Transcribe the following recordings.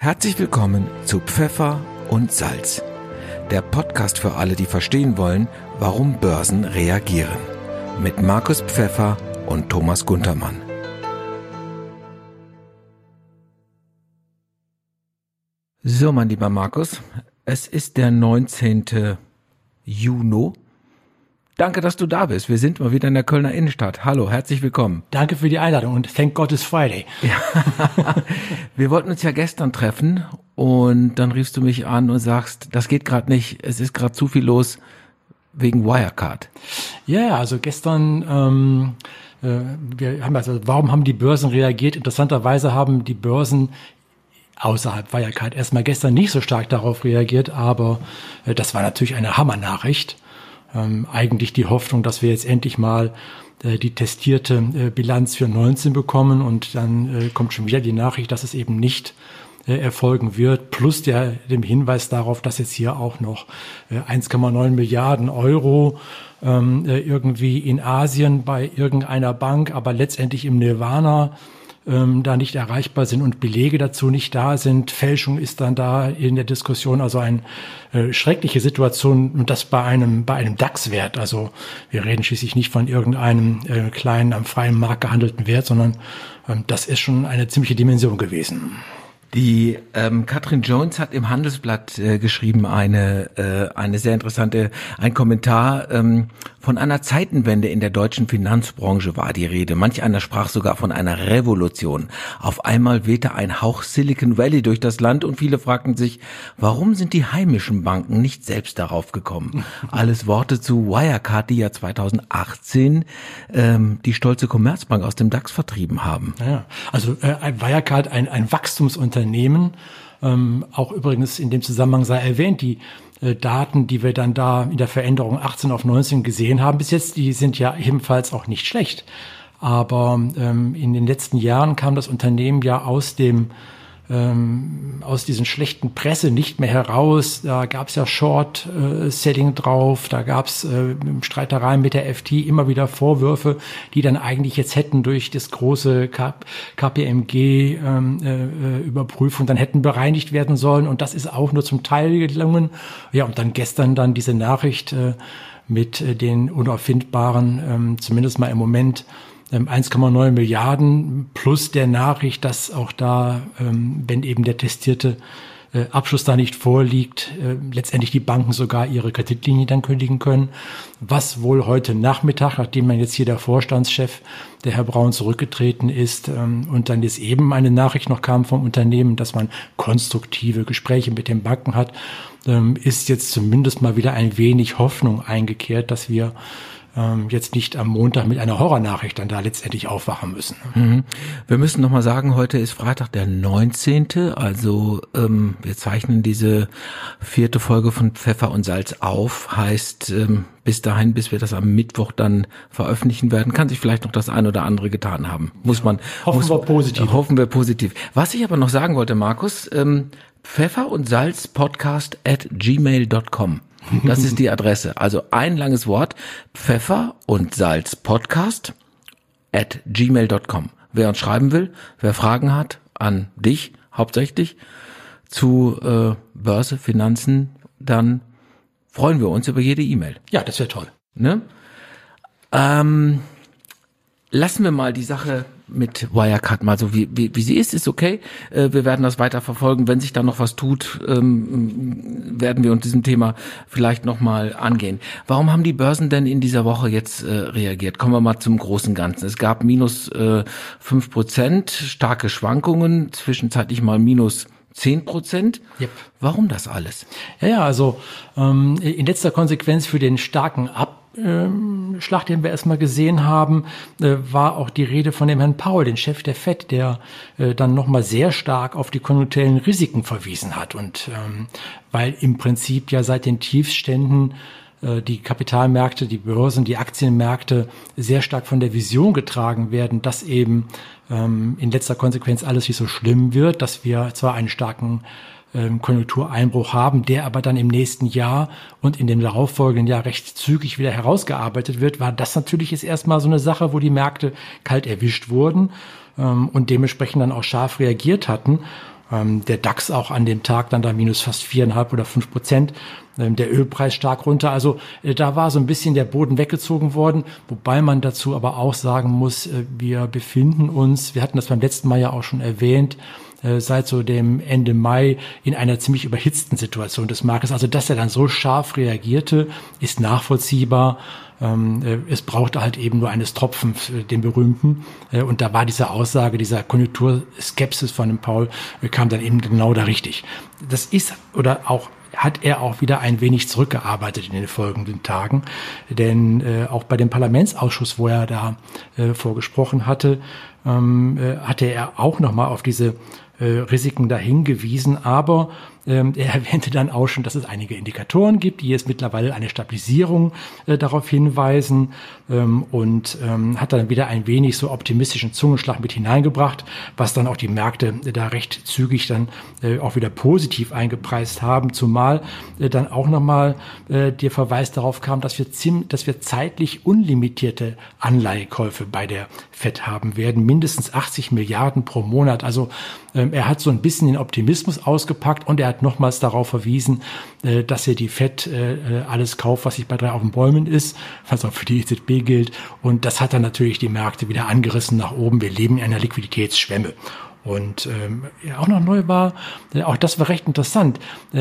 Herzlich willkommen zu Pfeffer und Salz, der Podcast für alle, die verstehen wollen, warum Börsen reagieren. Mit Markus Pfeffer und Thomas Guntermann. So, mein lieber Markus, es ist der 19. Juni. Danke, dass du da bist. Wir sind mal wieder in der Kölner Innenstadt. Hallo, herzlich willkommen. Danke für die Einladung und thank God it's Friday. Ja. Wir wollten uns ja gestern treffen und dann riefst du mich an und sagst, das geht gerade nicht, es ist gerade zu viel los wegen Wirecard. Ja, also gestern, warum haben die Börsen reagiert? Interessanterweise haben die Börsen außerhalb Wirecard erstmal gestern nicht so stark darauf reagiert, aber das war natürlich eine Hammernachricht. Eigentlich die Hoffnung, dass wir jetzt endlich mal die testierte Bilanz für 19 bekommen und dann kommt schon wieder die Nachricht, dass es eben nicht erfolgen wird, plus dem Hinweis darauf, dass jetzt hier auch noch 1,9 Milliarden Euro irgendwie in Asien bei irgendeiner Bank, aber letztendlich im Nirvana da nicht erreichbar sind und Belege dazu nicht da sind. Fälschung ist dann da in der Diskussion, also eine schreckliche Situation und das bei einem DAX-Wert. Also wir reden schließlich nicht von irgendeinem kleinen, am freien Markt gehandelten Wert, sondern das ist schon eine ziemliche Dimension gewesen. Die Katrin Jones hat im Handelsblatt geschrieben, ein Kommentar, von einer Zeitenwende in der deutschen Finanzbranche war die Rede. Manch einer sprach sogar von einer Revolution. Auf einmal wehte ein Hauch Silicon Valley durch das Land und viele fragten sich, warum sind die heimischen Banken nicht selbst darauf gekommen? Alles Worte zu Wirecard, die ja 2018 die stolze Commerzbank aus dem DAX vertrieben haben. Ja, also Wirecard, ein Wachstumsunternehmen, auch übrigens in dem Zusammenhang sei erwähnt, die Daten, die wir dann da in der Veränderung 18 auf 19 gesehen haben bis jetzt, die sind ja ebenfalls auch nicht schlecht. Aber in den letzten Jahren kam das Unternehmen ja aus diesen schlechten Presse nicht mehr heraus. Da gab es ja Short-Selling drauf, da gab es Streitereien mit der FT, immer wieder Vorwürfe, die dann eigentlich jetzt hätten durch das große KPMG-Überprüfung dann hätten bereinigt werden sollen. Und das ist auch nur zum Teil gelungen. Ja, und dann gestern dann diese Nachricht mit den unauffindbaren, zumindest mal im Moment, 1,9 Milliarden plus der Nachricht, dass auch da, wenn eben der testierte Abschluss da nicht vorliegt, letztendlich die Banken sogar ihre Kreditlinie dann kündigen können. Was wohl heute Nachmittag, nachdem man jetzt hier der Vorstandschef, der Herr Braun, zurückgetreten ist und dann jetzt eben eine Nachricht noch kam vom Unternehmen, dass man konstruktive Gespräche mit den Banken hat, ist jetzt zumindest mal wieder ein wenig Hoffnung eingekehrt, dass wir jetzt nicht am Montag mit einer Horrornachricht dann da letztendlich aufwachen müssen. Mhm. Wir müssen nochmal sagen, heute ist Freitag der 19. Also wir zeichnen diese 4. Folge von Pfeffer und Salz auf. Heißt, bis dahin, bis wir das am Mittwoch dann veröffentlichen werden, kann sich vielleicht noch das ein oder andere getan haben. Hoffen wir positiv. Was ich aber noch sagen wollte, Markus, Pfeffer und Salz Podcast @gmail.com. Das ist die Adresse. Also ein langes Wort, Pfeffer und Salz Podcast @gmail.com. Wer uns schreiben will, wer Fragen hat an dich hauptsächlich zu Börse, Finanzen, dann freuen wir uns über jede E-Mail. Ja, das wäre toll. Ne? Lassen wir mal die Sache mit Wirecard mal so wie sie ist okay. Wir werden das weiter verfolgen. Wenn sich da noch was tut, werden wir uns diesem Thema vielleicht nochmal angehen. Warum haben die Börsen denn in dieser Woche jetzt reagiert? Kommen wir mal zum großen Ganzen. Es gab minus 5%, starke Schwankungen, zwischenzeitlich mal minus 10%. Yep. Warum das alles? Ja, also in letzter Konsequenz für den starken Abschlag, den wir erstmal gesehen haben, war auch die Rede von dem Herrn Powell, den Chef der FED, der dann nochmal sehr stark auf die konjunkturellen Risiken verwiesen hat. Und weil im Prinzip ja seit den Tiefständen die Kapitalmärkte, die Börsen, die Aktienmärkte sehr stark von der Vision getragen werden, dass eben in letzter Konsequenz alles nicht so schlimm wird, dass wir zwar einen starken Konjunktureinbruch haben, der aber dann im nächsten Jahr und in dem darauffolgenden Jahr recht zügig wieder herausgearbeitet wird, war das natürlich jetzt erstmal so eine Sache, wo die Märkte kalt erwischt wurden und dementsprechend dann auch scharf reagiert hatten. Der DAX auch an dem Tag dann da minus fast 4,5 oder 5%. Der Ölpreis stark runter. Also da war so ein bisschen der Boden weggezogen worden, wobei man dazu aber auch sagen muss, wir befinden uns, wir hatten das beim letzten Mal ja auch schon erwähnt, seit so dem Ende Mai in einer ziemlich überhitzten Situation des Marktes. Also dass er dann so scharf reagierte, ist nachvollziehbar. Es brauchte halt eben nur eines Tropfens, den berühmten. Und da war diese Aussage, dieser Konjunkturskepsis von dem Paul, kam dann eben genau da richtig. Das ist oder auch hat er auch wieder ein wenig zurückgearbeitet in den folgenden Tagen. Denn auch bei dem Parlamentsausschuss, wo er da vorgesprochen hatte, hatte er auch nochmal auf diese Risiken da hingewiesen. Aber er erwähnte dann auch schon, dass es einige Indikatoren gibt, die jetzt mittlerweile eine Stabilisierung darauf hinweisen und hat dann wieder ein wenig so optimistischen Zungenschlag mit hineingebracht, was dann auch die Märkte da recht zügig dann auch wieder positiv eingepreist haben, zumal dann auch nochmal der Verweis darauf kam, dass wir zeitlich unlimitierte Anleihekäufe bei der FED haben werden, mindestens 80 Milliarden pro Monat. Also er hat so ein bisschen den Optimismus ausgepackt und er hat nochmals darauf verwiesen, dass er die FED alles kauft, was sich bei 3 auf den Bäumen ist, was auch für die EZB gilt. Und das hat dann natürlich die Märkte wieder angerissen nach oben. Wir leben in einer Liquiditätsschwemme. Und auch noch neu war, auch das war recht interessant,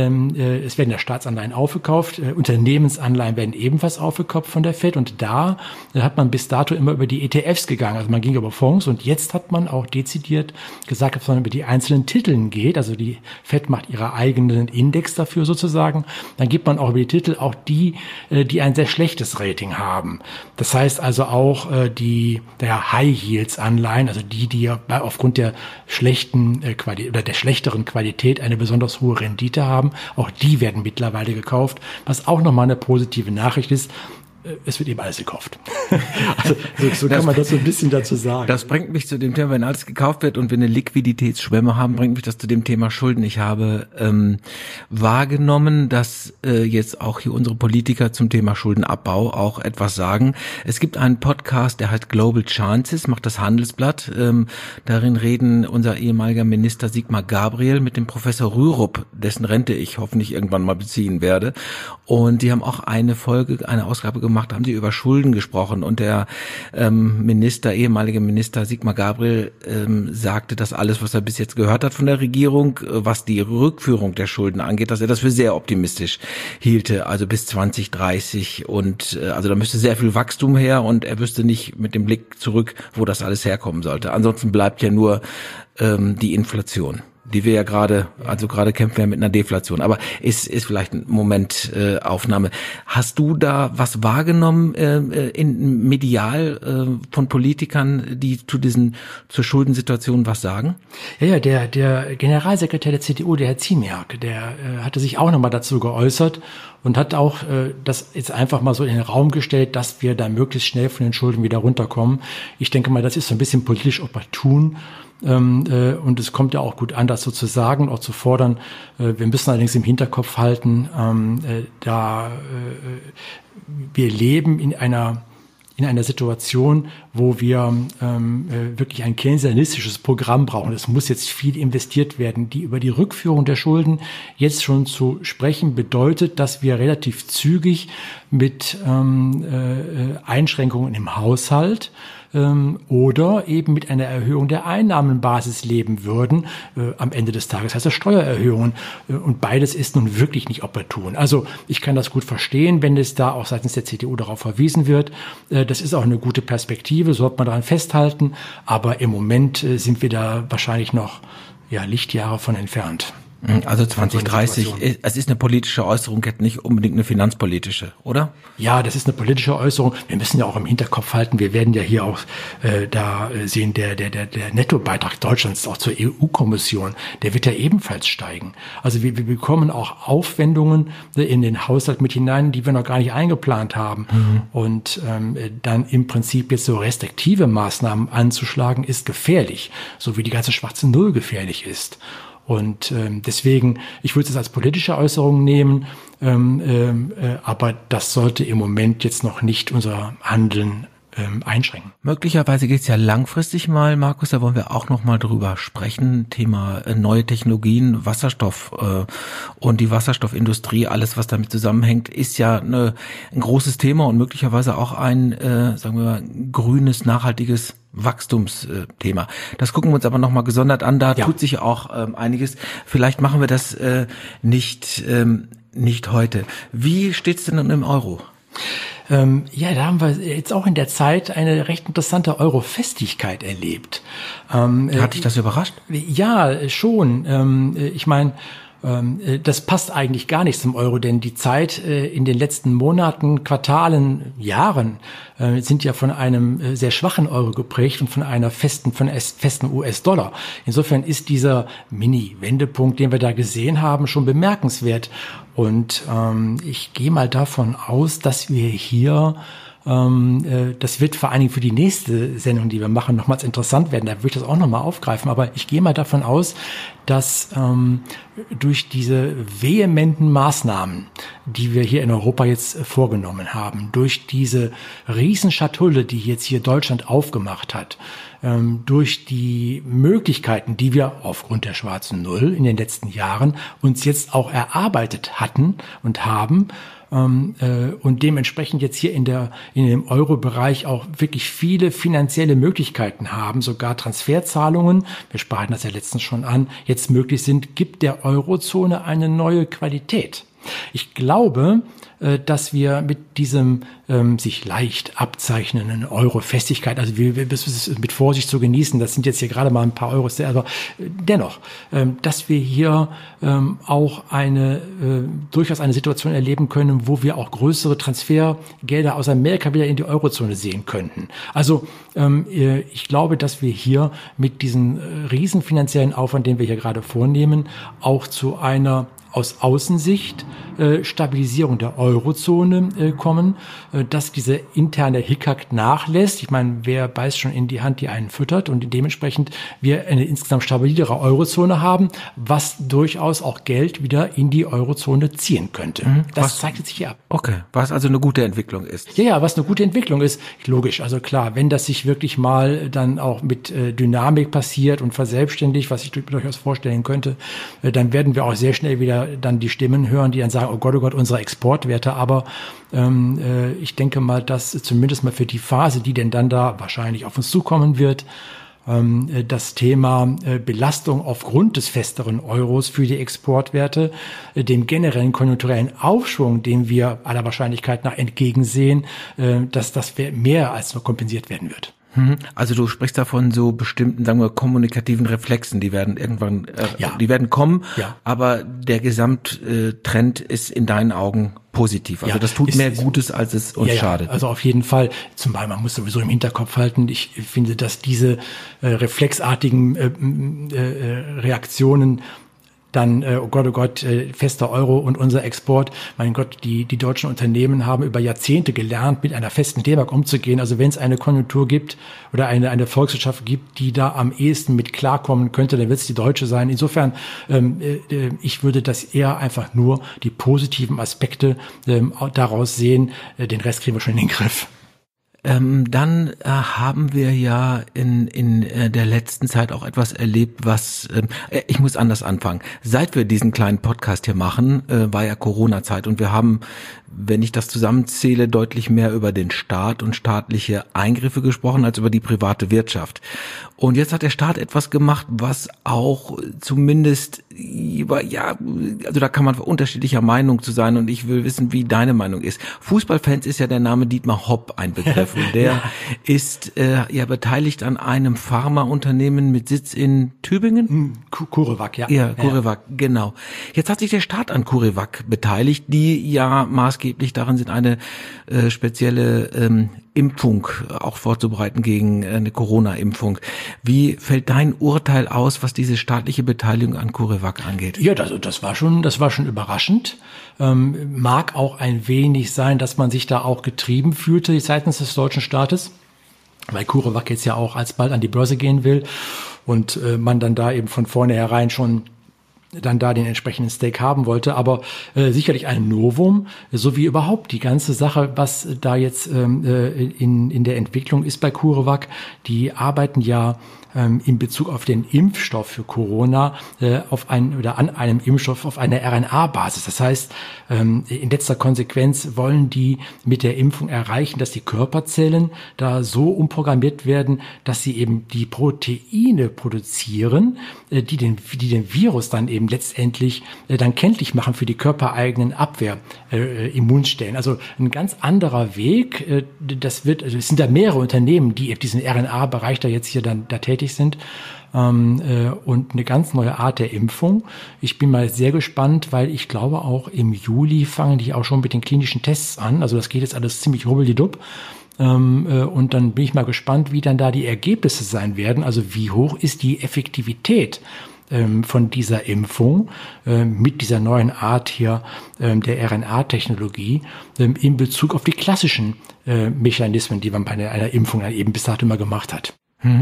es werden ja Staatsanleihen aufgekauft, Unternehmensanleihen werden ebenfalls aufgekauft von der FED und da hat man bis dato immer über die ETFs gegangen, also man ging über Fonds und jetzt hat man auch dezidiert gesagt, dass man über die einzelnen Titeln geht, also die FED macht ihre eigenen Index dafür sozusagen, dann gibt man auch über die Titel auch die ein sehr schlechtes Rating haben. Das heißt also auch der High-Yields-Anleihen, also die aufgrund der schlechten oder der schlechteren Qualität eine besonders hohe Rendite haben. Auch die werden mittlerweile gekauft, was auch nochmal eine positive Nachricht ist. Es wird eben alles gekauft. Also so kann man das so ein bisschen dazu sagen. Das bringt mich zu dem Thema, wenn alles gekauft wird und wir eine Liquiditätsschwemme haben, bringt mich das zu dem Thema Schulden. Ich habe wahrgenommen, dass jetzt auch hier unsere Politiker zum Thema Schuldenabbau auch etwas sagen. Es gibt einen Podcast, der heißt Global Chances, macht das Handelsblatt. Darin reden unser ehemaliger Minister Sigmar Gabriel mit dem Professor Rürup, dessen Rente ich hoffentlich irgendwann mal beziehen werde. Und die haben auch eine Ausgabe gemacht, haben sie über Schulden gesprochen und der ehemalige Minister Sigmar Gabriel sagte, dass alles, was er bis jetzt gehört hat von der Regierung, was die Rückführung der Schulden angeht, dass er das für sehr optimistisch hielte, also bis 2030 und also da müsste sehr viel Wachstum her und er wüsste nicht mit dem Blick zurück, wo das alles herkommen sollte. Ansonsten bleibt ja nur die Inflation, die wir ja gerade kämpfen wir mit einer Deflation. Aber ist vielleicht ein Moment Aufnahme. Hast du da was wahrgenommen in medial von Politikern, die zur Schuldsituation was sagen? Ja, der Generalsekretär der CDU, der Herr Ziemiak, der hatte sich auch nochmal dazu geäußert und hat auch das jetzt einfach mal so in den Raum gestellt, dass wir da möglichst schnell von den Schulden wieder runterkommen. Ich denke mal, das ist so ein bisschen politisch opportun. Und es kommt ja auch gut an, das so zu sagen, auch zu fordern. Wir müssen allerdings im Hinterkopf halten, wir leben in einer Situation, wo wir wirklich ein keynesianistisches Programm brauchen. Es muss jetzt viel investiert werden. Über die Rückführung der Schulden jetzt schon zu sprechen, bedeutet, dass wir relativ zügig mit Einschränkungen im Haushalt oder eben mit einer Erhöhung der Einnahmenbasis leben würden am Ende des Tages, heißt das Steuererhöhungen. Und beides ist nun wirklich nicht opportun. Also ich kann das gut verstehen, wenn es da auch seitens der CDU darauf verwiesen wird. Das ist auch eine gute Perspektive, sollte man daran festhalten. Aber im Moment sind wir da wahrscheinlich noch Lichtjahre von entfernt. Also 2030, es ist eine politische Äußerung, jetzt nicht unbedingt eine finanzpolitische, oder? Ja, das ist eine politische Äußerung. Wir müssen ja auch im Hinterkopf halten, wir werden ja hier auch da sehen, der Nettobeitrag Deutschlands auch zur EU-Kommission, der wird ja ebenfalls steigen. Also wir bekommen auch Aufwendungen in den Haushalt mit hinein, die wir noch gar nicht eingeplant haben. Mhm. Und dann im Prinzip jetzt so restriktive Maßnahmen anzuschlagen, ist gefährlich, so wie die ganze schwarze Null gefährlich ist. Und deswegen, ich würde es als politische Äußerung nehmen, aber das sollte im Moment jetzt noch nicht unser Handeln einschränken. Möglicherweise geht es ja langfristig mal, Markus, da wollen wir auch noch mal drüber sprechen. Thema neue Technologien, Wasserstoff und die Wasserstoffindustrie, alles was damit zusammenhängt, ist ja ein großes Thema und möglicherweise auch ein, sagen wir mal, grünes, nachhaltiges Wachstumsthema. Das gucken wir uns aber nochmal gesondert an. Da tut sich auch einiges. Vielleicht machen wir das nicht heute. Wie steht's denn im Euro? Da haben wir jetzt auch in der Zeit eine recht interessante Euro-Festigkeit erlebt. Hat dich das überrascht? Ja, schon. Ich meine, das passt eigentlich gar nicht zum Euro, denn die Zeit in den letzten Monaten, Quartalen, Jahren sind ja von einem sehr schwachen Euro geprägt und von einer festen US-Dollar. Insofern ist dieser Mini-Wendepunkt, den wir da gesehen haben, schon bemerkenswert. Und ich gehe mal davon aus, dass wir hier das wird vor allen Dingen für die nächste Sendung, die wir machen, nochmals interessant werden. Da würde ich das auch nochmal aufgreifen. Aber ich gehe mal davon aus, dass durch diese vehementen Maßnahmen, die wir hier in Europa jetzt vorgenommen haben, durch diese Riesenschatulle, die jetzt hier Deutschland aufgemacht hat, durch die Möglichkeiten, die wir aufgrund der schwarzen Null in den letzten Jahren uns jetzt auch erarbeitet hatten und haben, und dementsprechend jetzt hier in dem Euro-Bereich auch wirklich viele finanzielle Möglichkeiten haben, sogar Transferzahlungen, wir sprachen das ja letztens schon an, jetzt möglich sind, gibt der Eurozone eine neue Qualität. Ich glaube, dass wir mit diesem sich leicht abzeichnenden Euro-Festigkeit, also das ist mit Vorsicht zu genießen, das sind jetzt hier gerade mal ein paar Euros, aber dennoch, dass wir hier auch durchaus eine Situation erleben können, wo wir auch größere Transfergelder aus Amerika wieder in die Eurozone sehen könnten. Also ich glaube, dass wir hier mit diesem riesen finanziellen Aufwand, den wir hier gerade vornehmen, auch zu einer aus Außensicht Stabilisierung der Eurozone kommen, dass diese interne Hickhack nachlässt. Ich meine, wer beißt schon in die Hand, die einen füttert, und dementsprechend wir eine insgesamt stabilere Eurozone haben, was durchaus auch Geld wieder in die Eurozone ziehen könnte. Das zeigt sich hier ab. Okay, was also eine gute Entwicklung ist. Ja, was eine gute Entwicklung ist, logisch. Also klar, wenn das sich wirklich mal dann auch mit Dynamik passiert und verselbstständigt, was ich durchaus vorstellen könnte, dann werden wir auch sehr schnell wieder dann die Stimmen hören, die dann sagen, oh Gott, unsere Exportwerte. Aber ich denke mal, dass zumindest mal für die Phase, die denn dann da wahrscheinlich auf uns zukommen wird, das Thema Belastung aufgrund des festeren Euros für die Exportwerte, dem generellen konjunkturellen Aufschwung, den wir aller Wahrscheinlichkeit nach entgegensehen, dass das mehr als nur kompensiert werden wird. Also du sprichst da von so bestimmten, sagen wir, kommunikativen Reflexen, die werden irgendwann, die werden kommen, aber der Gesamttrend ist in deinen Augen positiv. Also das tut mehr Gutes, als es uns schadet. Also auf jeden Fall. Zumal man muss sowieso im Hinterkopf halten, ich finde, dass diese reflexartigen Reaktionen dann, oh Gott, fester Euro und unser Export. Mein Gott, die deutschen Unternehmen haben über Jahrzehnte gelernt, mit einer festen D-Mark umzugehen. Also wenn es eine Konjunktur gibt oder eine Volkswirtschaft gibt, die da am ehesten mit klarkommen könnte, dann wird es die deutsche sein. Insofern, ich würde das eher einfach nur die positiven Aspekte daraus sehen. Den Rest kriegen wir schon in den Griff. Dann haben wir ja in der letzten Zeit auch etwas erlebt, was, ich muss anders anfangen. Seit wir diesen kleinen Podcast hier machen, war ja Corona-Zeit und wir haben, wenn ich das zusammenzähle, deutlich mehr über den Staat und staatliche Eingriffe gesprochen als über die private Wirtschaft. Und jetzt hat der Staat etwas gemacht, was auch zumindest, also da kann man unterschiedlicher Meinung zu sein und ich will wissen, wie deine Meinung ist. Fußballfans ist ja der Name Dietmar Hopp ein Begriff und der ist beteiligt an einem Pharmaunternehmen mit Sitz in Tübingen? CureVac, ja. Ja, CureVac, genau. Jetzt hat sich der Staat an CureVac beteiligt, die ja maßgeblich darin sind, eine spezielle Impfung auch vorzubereiten gegen eine Corona-Impfung. Wie fällt dein Urteil aus, was diese staatliche Beteiligung an CureVac angeht? Ja, das war schon überraschend. Mag auch ein wenig sein, dass man sich da auch getrieben fühlte seitens des deutschen Staates, weil CureVac jetzt ja auch alsbald an die Börse gehen will und man dann da eben von vornherein schon dann da den entsprechenden Stake haben wollte, aber sicherlich ein Novum, so wie überhaupt die ganze Sache, was da jetzt in der Entwicklung ist bei CureVac. Die arbeiten ja in Bezug auf den Impfstoff für Corona an einem Impfstoff auf einer RNA-Basis. Das heißt, in letzter Konsequenz wollen die mit der Impfung erreichen, dass die Körperzellen da so umprogrammiert werden, dass sie eben die Proteine produzieren, die den Virus dann eben letztendlich dann kenntlich machen für die körpereigenen Immunstellen. Also ein ganz anderer Weg. Es sind da mehrere Unternehmen, die auf diesem RNA-Bereich da jetzt hier dann da tätig sind, und eine ganz neue Art der Impfung. Ich bin mal sehr gespannt, weil ich glaube auch im Juli fangen die auch schon mit den klinischen Tests an. Also das geht jetzt alles ziemlich rubbeldidupp. Und dann bin ich mal gespannt, wie dann da die Ergebnisse sein werden. Also wie hoch ist die Effektivität von dieser Impfung mit dieser neuen Art hier der RNA-Technologie in Bezug auf die klassischen Mechanismen, die man bei einer Impfung dann eben bis dato immer gemacht hat.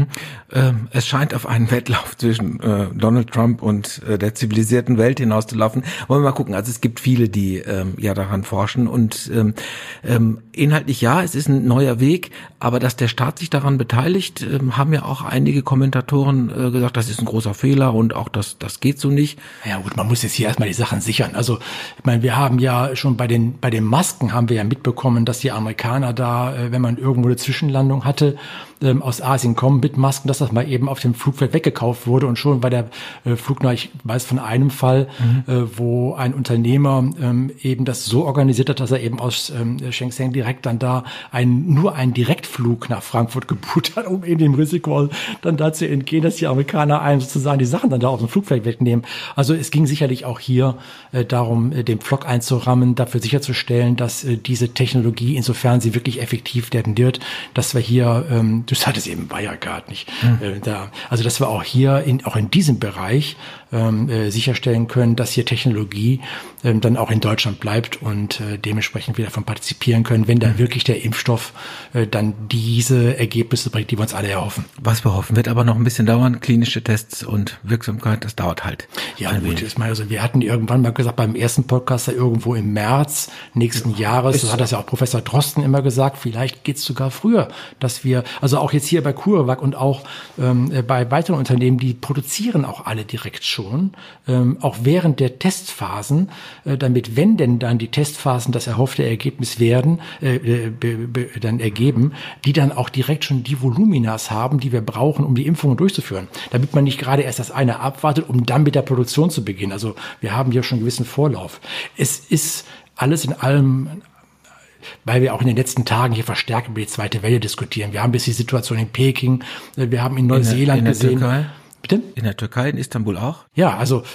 Es scheint auf einen Wettlauf zwischen Donald Trump und der zivilisierten Welt hinauszulaufen. Wollen wir mal gucken. Also es gibt viele, die ja daran forschen und inhaltlich ja, es ist ein neuer Weg, aber dass der Staat sich daran beteiligt, haben ja auch einige Kommentatoren gesagt, das ist ein großer Fehler und auch das geht so nicht. Ja gut, man muss jetzt hier erstmal die Sachen sichern. Also ich meine, wir haben ja schon bei den Masken haben wir ja mitbekommen, dass die Amerikaner da, wenn man irgendwo eine Zwischenlandung hatte, aus Asien kommen mit Masken, dass das mal eben auf dem Flugfeld weggekauft wurde und schon bei der Flug, ich weiß von einem Fall, wo ein Unternehmer eben das so organisiert hat, dass er eben aus Shenzhen direkt dann da nur einen Direktflug nach Frankfurt gebucht hat, um eben dem Risiko dann dazu entgehen, dass die Amerikaner einem sozusagen die Sachen dann da auf dem Flugfeld wegnehmen. Also es ging sicherlich auch hier darum, den Pflock einzurammen, dafür sicherzustellen, dass diese Technologie, insofern sie wirklich effektiv werden wird, dass wir hier das hat es eben Wirecard nicht. Also dass wir auch hier auch in diesem Bereich sicherstellen können, dass hier Technologie dann auch in Deutschland bleibt und dementsprechend wir davon partizipieren können, wenn dann wirklich der Impfstoff dann diese Ergebnisse bringt, die wir uns alle erhoffen. Was wir hoffen, wird aber noch ein bisschen dauern. Klinische Tests und Wirksamkeit, das dauert halt. Ja gut, ich meine, also wir hatten irgendwann mal gesagt, beim ersten Podcast da irgendwo im März nächsten Jahres, so hat das ja auch Professor Drosten immer gesagt, vielleicht geht's sogar früher, dass wir, also auch jetzt hier bei CureVac und auch bei weiteren Unternehmen, die produzieren auch alle direkt schon, auch während der Testphasen, damit, wenn denn dann die Testphasen das erhoffte Ergebnis werden, dann ergeben, die dann auch direkt schon die Voluminas haben, die wir brauchen, um die Impfungen durchzuführen. Damit man nicht gerade erst das eine abwartet, um dann mit der Produktion zu beginnen. Also wir haben hier schon einen gewissen Vorlauf. Es ist alles in allem, weil wir auch in den letzten Tagen hier verstärkt über die zweite Welle diskutieren. Wir haben jetzt die Situation in Peking, wir haben in Neuseeland gesehen. Türkei? Bitte? In der Türkei, in Istanbul auch? Ja, also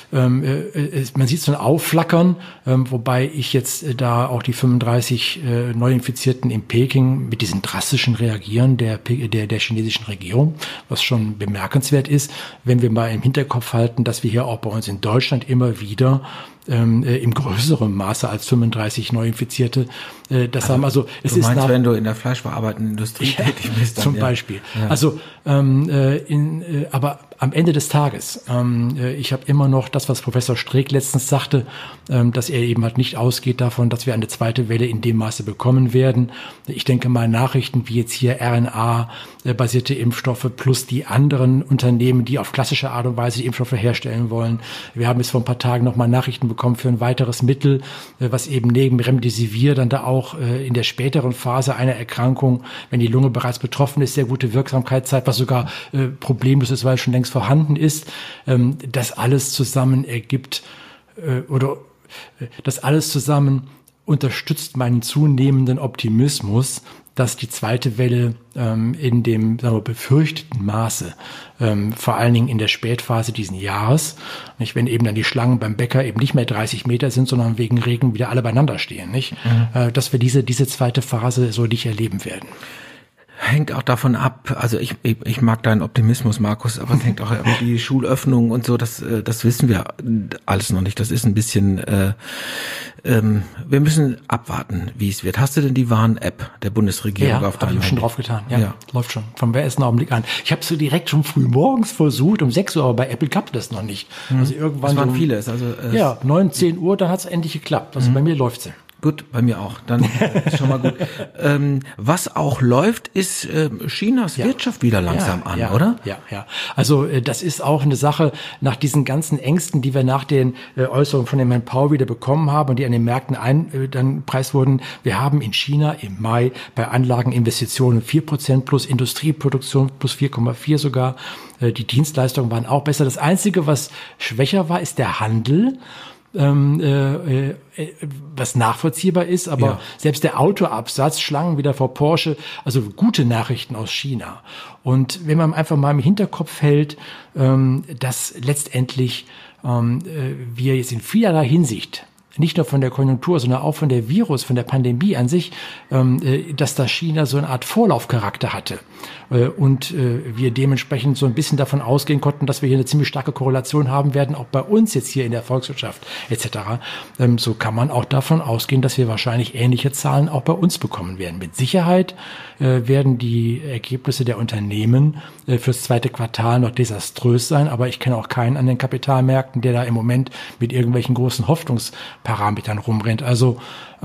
man sieht so ein Aufflackern, wobei ich jetzt da auch die 35 Neuinfizierten in Peking mit diesen drastischen Reagieren der chinesischen Regierung, was schon bemerkenswert ist, wenn wir mal im Hinterkopf halten, dass wir hier auch bei uns in Deutschland immer wieder im größeren Maße als 35 Neuinfizierte das haben. Also es ist wenn du in der fleischverarbeitenden Industrie tätig bist, dann, zum Beispiel. Ja. Also aber am Ende des Tages, ich habe immer noch das, was Professor Streeck letztens sagte, dass er eben halt nicht ausgeht davon, dass wir eine zweite Welle in dem Maße bekommen werden. Ich denke mal, Nachrichten wie jetzt hier RNA-basierte Impfstoffe plus die anderen Unternehmen, die auf klassische Art und Weise die Impfstoffe herstellen wollen. Wir haben jetzt vor ein paar Tagen nochmal Nachrichten bekommen für ein weiteres Mittel, was eben neben Remdesivir dann da auch in der späteren Phase einer Erkrankung, wenn die Lunge bereits betroffen ist, sehr gute Wirksamkeit zeigt, was sogar problemlos ist, weil es schon längst vorhanden ist. Das alles zusammen ergibt das alles zusammen unterstützt meinen zunehmenden Optimismus, dass die zweite Welle in dem befürchteten Maße, vor allen Dingen in der Spätphase diesen Jahres, nicht, wenn eben dann die Schlangen beim Bäcker eben nicht mehr 30 Meter sind, sondern wegen Regen wieder alle beieinander stehen, nicht, dass wir diese zweite Phase so nicht erleben werden. hängt auch davon ab, also ich mag deinen Optimismus, Markus, aber es hängt auch über die Schulöffnung und so, das wissen wir alles noch nicht. Das ist ein bisschen, wir müssen abwarten, wie es wird. Hast du denn die Warn-App der Bundesregierung auf deinem Handy? Ja, habe ich schon drauf getan. Ja, läuft schon. Vom ersten Augenblick an. Ich habe es so direkt schon früh morgens versucht, um 6 Uhr, aber bei Apple klappt das noch nicht. Also irgendwann. Das waren vieles. Also, 9, 10 Uhr, dann hat es endlich geklappt. Also bei mir läuft sie. Gut, bei mir auch. Dann ist schon mal gut. Was auch läuft, ist Chinas Wirtschaft wieder langsam an, oder? Ja. Also das ist auch eine Sache nach diesen ganzen Ängsten, die wir nach den Äußerungen von dem Herrn Powell wieder bekommen haben und die an den Märkten dann preis wurden. Wir haben in China im Mai bei Anlageninvestitionen 4% plus Industrieproduktion plus 4,4 sogar. Die Dienstleistungen waren auch besser. Das Einzige, was schwächer war, ist der Handel. Was nachvollziehbar ist, aber selbst der Autoabsatz Schlangen wieder vor Porsche, also gute Nachrichten aus China. Und wenn man einfach mal im Hinterkopf hält, dass letztendlich wir jetzt in vielerlei Hinsicht nicht nur von der Konjunktur, sondern auch von der Pandemie an sich, dass da China so eine Art Vorlaufcharakter hatte. Und wir dementsprechend so ein bisschen davon ausgehen konnten, dass wir hier eine ziemlich starke Korrelation haben werden, auch bei uns jetzt hier in der Volkswirtschaft etc. So kann man auch davon ausgehen, dass wir wahrscheinlich ähnliche Zahlen auch bei uns bekommen werden. Mit Sicherheit werden die Ergebnisse der Unternehmen fürs zweite Quartal noch desaströs sein, aber ich kenne auch keinen an den Kapitalmärkten, der da im Moment mit irgendwelchen großen Hoffnungsparametern rumrennt. Also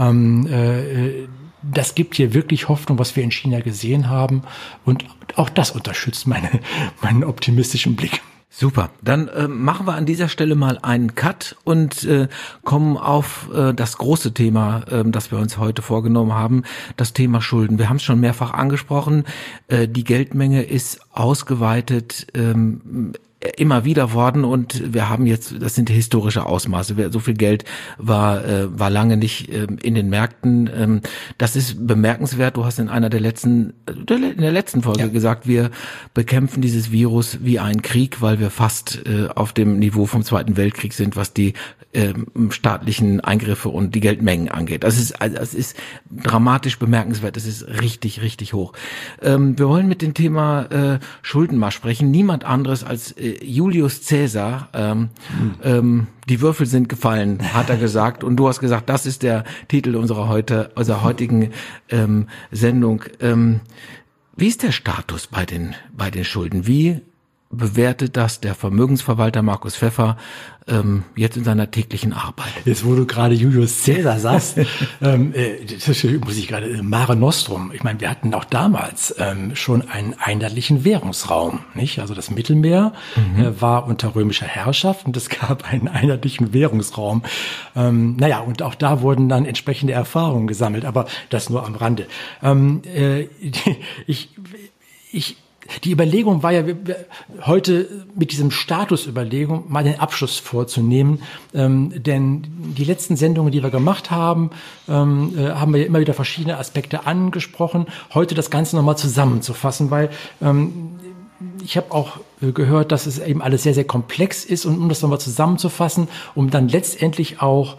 das gibt hier wirklich Hoffnung, was wir in China gesehen haben. Und auch das unterstützt meinen optimistischen Blick. Super. Dann machen wir an dieser Stelle mal einen Cut und kommen auf das große Thema, das wir uns heute vorgenommen haben, das Thema Schulden. Wir haben es schon mehrfach angesprochen. Die Geldmenge ist ausgeweitet, immer wieder worden und wir haben jetzt, das sind historische Ausmaße. So viel Geld war lange nicht in den Märkten. Das ist bemerkenswert. Du hast in der letzten Folge gesagt, wir bekämpfen dieses Virus wie einen Krieg, weil wir fast auf dem Niveau vom Zweiten Weltkrieg sind, was die staatlichen Eingriffe und die Geldmengen angeht. Das ist dramatisch bemerkenswert. Das ist richtig, richtig hoch. Wir wollen mit dem Thema Schulden mal sprechen. Niemand anderes als Julius Caesar, die Würfel sind gefallen, hat er gesagt. Und du hast gesagt, das ist der Titel unserer heutigen Sendung. Wie ist der Status bei den Schulden? Wie bewertet das der Vermögensverwalter Markus Pfeffer jetzt in seiner täglichen Arbeit? Jetzt, wo du gerade Julius Caesar sagst, muss ich gerade Mare Nostrum. Ich meine, wir hatten auch damals schon einen einheitlichen Währungsraum, nicht? Also das Mittelmeer war unter römischer Herrschaft und es gab einen einheitlichen Währungsraum. Und auch da wurden dann entsprechende Erfahrungen gesammelt, aber das nur am Rande. Die Überlegung war ja, heute mit diesem Statusüberlegung mal den Abschluss vorzunehmen, denn die letzten Sendungen, die wir gemacht haben, haben wir ja immer wieder verschiedene Aspekte angesprochen. Heute das Ganze nochmal zusammenzufassen, weil ich habe auch gehört, dass es eben alles sehr, sehr komplex ist und um das nochmal zusammenzufassen, um dann letztendlich auch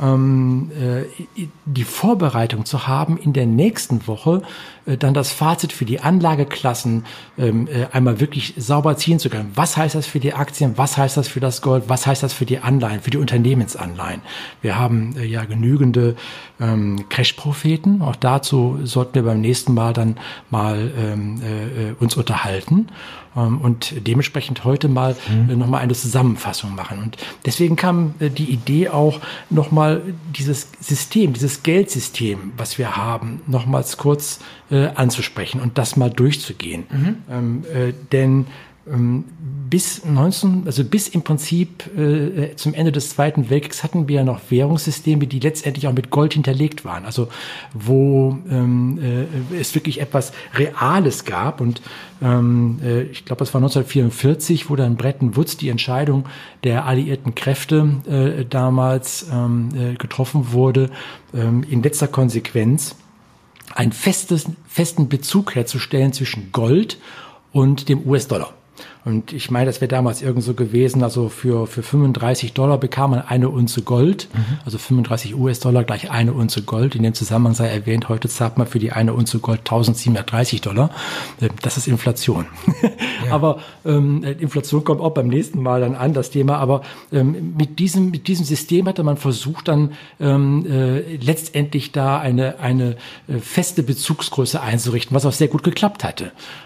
die Vorbereitung zu haben, in der nächsten Woche dann das Fazit für die Anlageklassen einmal wirklich sauber ziehen zu können. Was heißt das für die Aktien? Was heißt das für das Gold? Was heißt das für die Anleihen, für die Unternehmensanleihen? Wir haben ja genügende Crash-Propheten. Auch dazu sollten wir beim nächsten Mal dann mal uns unterhalten. Und dementsprechend heute mal nochmal eine Zusammenfassung machen. Und deswegen kam die Idee auch nochmal dieses System, dieses Geldsystem, was wir haben, nochmals kurz anzusprechen und das mal durchzugehen. Denn bis im Prinzip zum Ende des Zweiten Weltkriegs hatten wir ja noch Währungssysteme, die letztendlich auch mit Gold hinterlegt waren. Also wo es wirklich etwas Reales gab. Und ich glaube, das war 1944, wo dann Bretton Woods die Entscheidung der alliierten Kräfte damals getroffen wurde, in letzter Konsequenz einen festen Bezug herzustellen zwischen Gold und dem US-Dollar. Und ich meine, das wäre damals irgend so gewesen, also für $35 bekam man eine Unze Gold, also 35 US-Dollar gleich eine Unze Gold. In dem Zusammenhang sei erwähnt, heute zahlt man für die eine Unze Gold $1.730. Das ist Inflation. Ja. Aber Inflation kommt auch beim nächsten Mal dann an, das Thema. Aber mit diesem System hatte man versucht, dann letztendlich da eine feste Bezugsgröße einzurichten, was auch sehr gut geklappt hatte.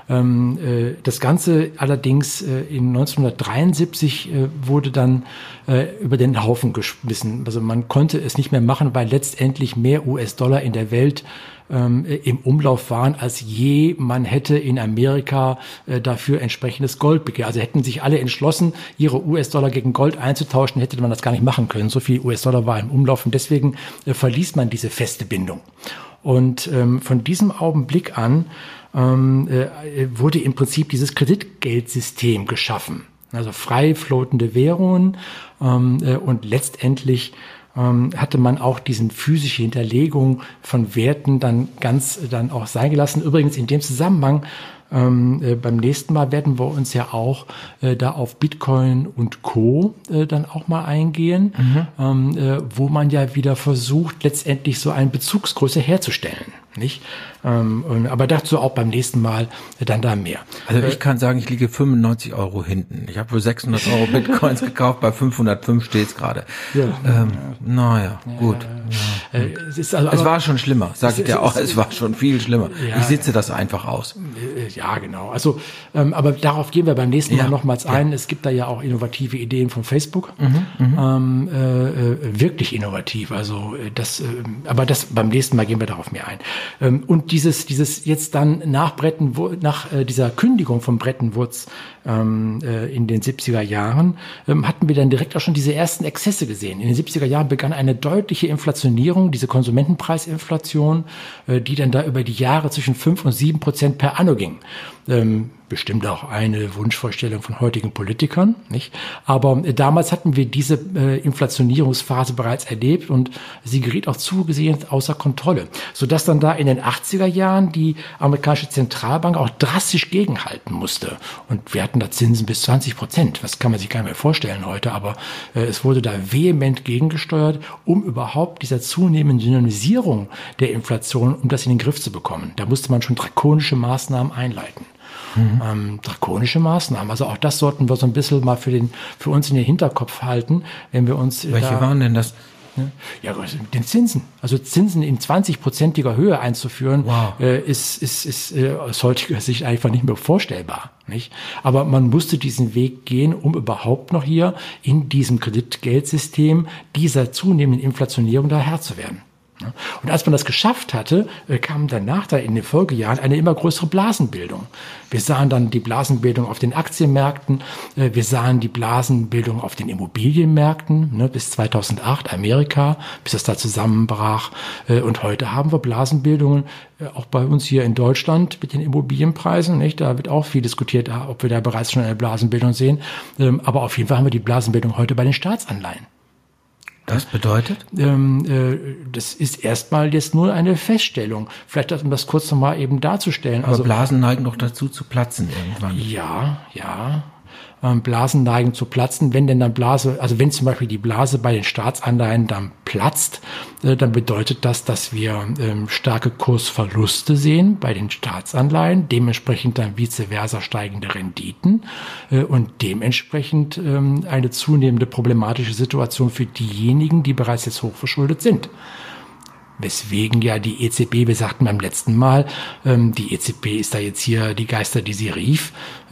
Das Ganze allerdings in 1973 wurde dann über den Haufen geschmissen. Also man konnte es nicht mehr machen, weil letztendlich mehr US-Dollar in der Welt im Umlauf waren, als je man hätte in Amerika dafür entsprechendes Gold begehrt. Also hätten sich alle entschlossen, ihre US-Dollar gegen Gold einzutauschen, hätte man das gar nicht machen können. So viel US-Dollar war im Umlauf und deswegen verließ man diese feste Bindung. Und von diesem Augenblick an wurde im Prinzip dieses Kreditgeldsystem geschaffen. Also frei floatende Währungen und letztendlich hatte man auch diesen physische Hinterlegung von Werten dann auch sein gelassen. Übrigens in dem Zusammenhang beim nächsten Mal werden wir uns ja auch da auf Bitcoin und Co. Dann auch mal eingehen, wo man ja wieder versucht, letztendlich so eine Bezugsgröße herzustellen. Nicht? Aber dazu auch beim nächsten Mal dann da mehr. Also ich kann sagen, ich liege 95 € hinten. Ich habe für 600 € Bitcoins gekauft, bei 505 steht's gerade. Ja. Naja, gut. Ja. Es war schon schlimmer, sage ich dir auch. Es war schon viel schlimmer. Ja, ich sitze das einfach aus. Ja, genau. Also, aber darauf gehen wir beim nächsten Mal nochmals ein. Es gibt da ja auch innovative Ideen von Facebook. Wirklich innovativ. Also aber beim nächsten Mal gehen wir darauf mehr ein. Und dieses jetzt dann nach dieser Kündigung von Bretton Woods in den 70er Jahren hatten wir dann direkt auch schon diese ersten Exzesse gesehen. In den 70er Jahren begann eine deutliche Inflationierung, diese Konsumentenpreisinflation, die dann da über die Jahre zwischen 5% und 7% per anno ging. Bestimmt auch eine Wunschvorstellung von heutigen Politikern, nicht? Aber damals hatten wir diese Inflationierungsphase bereits erlebt und sie geriet auch zugesehen außer Kontrolle, sodass dann da in den 80er Jahren die amerikanische Zentralbank auch drastisch gegenhalten musste. Und wir hatten da Zinsen bis 20%. Das kann man sich gar nicht mehr vorstellen heute, aber es wurde da vehement gegengesteuert, um überhaupt dieser zunehmenden Dynamisierung der Inflation, um das in den Griff zu bekommen. Da musste man schon drakonische Maßnahmen einleiten. Drakonische Maßnahmen. Also auch das sollten wir so ein bisschen mal für uns in den Hinterkopf halten, wenn wir uns Welche waren denn das? Ja, den Zinsen. Also Zinsen in 20%iger Höhe einzuführen, ist aus heutiger Sicht einfach nicht mehr vorstellbar. Nicht? Aber man musste diesen Weg gehen, um überhaupt noch hier in diesem Kreditgeldsystem dieser zunehmenden Inflationierung da Herr zu werden. Und als man das geschafft hatte, kam danach da in den Folgejahren eine immer größere Blasenbildung. Wir sahen dann die Blasenbildung auf den Aktienmärkten, wir sahen die Blasenbildung auf den Immobilienmärkten, bis 2008 Amerika, bis das da zusammenbrach. Und heute haben wir Blasenbildungen auch bei uns hier in Deutschland mit den Immobilienpreisen. Nicht? Da wird auch viel diskutiert, ob wir da bereits schon eine Blasenbildung sehen. Aber auf jeden Fall haben wir die Blasenbildung heute bei den Staatsanleihen. Das bedeutet? Das ist erstmal jetzt nur eine Feststellung. Vielleicht, um das kurz nochmal eben darzustellen. Aber Blasen neigen doch dazu zu platzen irgendwann. Ja. Blasen neigen zu platzen. Wenn denn dann wenn zum Beispiel die Blase bei den Staatsanleihen dann platzt, dann bedeutet das, dass wir starke Kursverluste sehen bei den Staatsanleihen, dementsprechend dann vice versa steigende Renditen und dementsprechend eine zunehmende problematische Situation für diejenigen, die bereits jetzt hochverschuldet sind. Weswegen ja die EZB, wir sagten beim letzten Mal, die EZB ist da jetzt hier die Geister, die sie rief,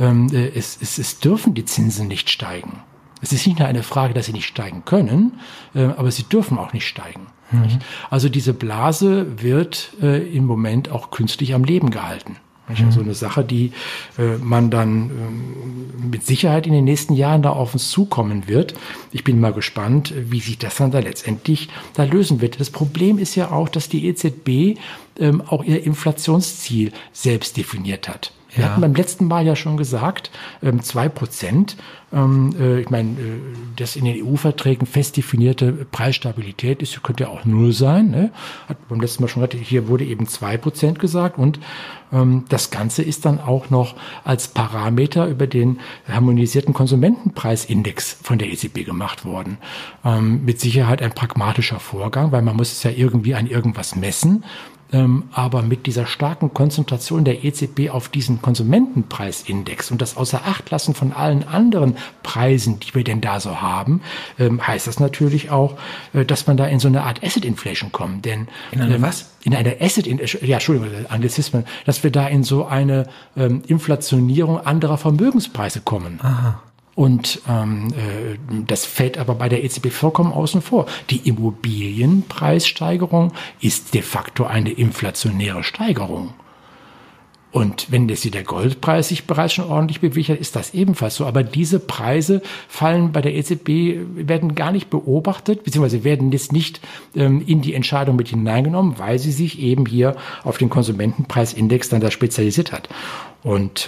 es dürfen die Zinsen nicht steigen. Es ist nicht nur eine Frage, dass sie nicht steigen können, aber sie dürfen auch nicht steigen. Also diese Blase wird im Moment auch künstlich am Leben gehalten. Also eine Sache, die man dann mit Sicherheit in den nächsten Jahren da auf uns zukommen wird. Ich bin mal gespannt, wie sich das dann da letztendlich da lösen wird. Das Problem ist ja auch, dass die EZB auch ihr Inflationsziel selbst definiert hat. Wir hatten beim letzten Mal ja schon gesagt, 2%. Ich meine, das in den EU-Verträgen fest definierte Preisstabilität könnte ja auch 0 sein. Ne? Hat beim letzten Mal schon gesagt, hier wurde eben 2% gesagt. Und das Ganze ist dann auch noch als Parameter über den harmonisierten Konsumentenpreisindex von der EZB gemacht worden. Mit Sicherheit ein pragmatischer Vorgang, weil man muss es ja irgendwie an irgendwas messen. Aber mit dieser starken Konzentration der EZB auf diesen Konsumentenpreisindex und das außer Acht lassen von allen anderen Preisen, die wir denn da so haben, heißt das natürlich auch, dass man da in so eine Art Asset Inflation kommt. Denn in eine was? In eine Asset, Entschuldigung, Anglizismen, dass wir da in so eine Inflationierung anderer Vermögenspreise kommen. Aha. Und das fällt aber bei der EZB vollkommen außen vor. Die Immobilienpreissteigerung ist de facto eine inflationäre Steigerung. Und wenn jetzt der Goldpreis sich bereits schon ordentlich bewegt hat, ist das ebenfalls so. Aber diese Preise fallen bei der EZB, werden gar nicht beobachtet, beziehungsweise werden jetzt nicht in die Entscheidung mit hineingenommen, weil sie sich eben hier auf den Konsumentenpreisindex dann da spezialisiert hat. Und